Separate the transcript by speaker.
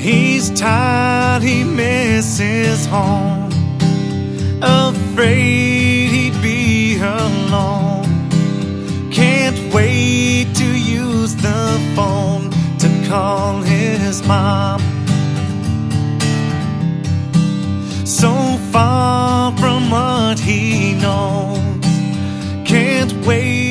Speaker 1: He's tired, he misses home, afraid he'd be alone. Can't wait to use the phone to call his mom. So far from what he knows, can't wait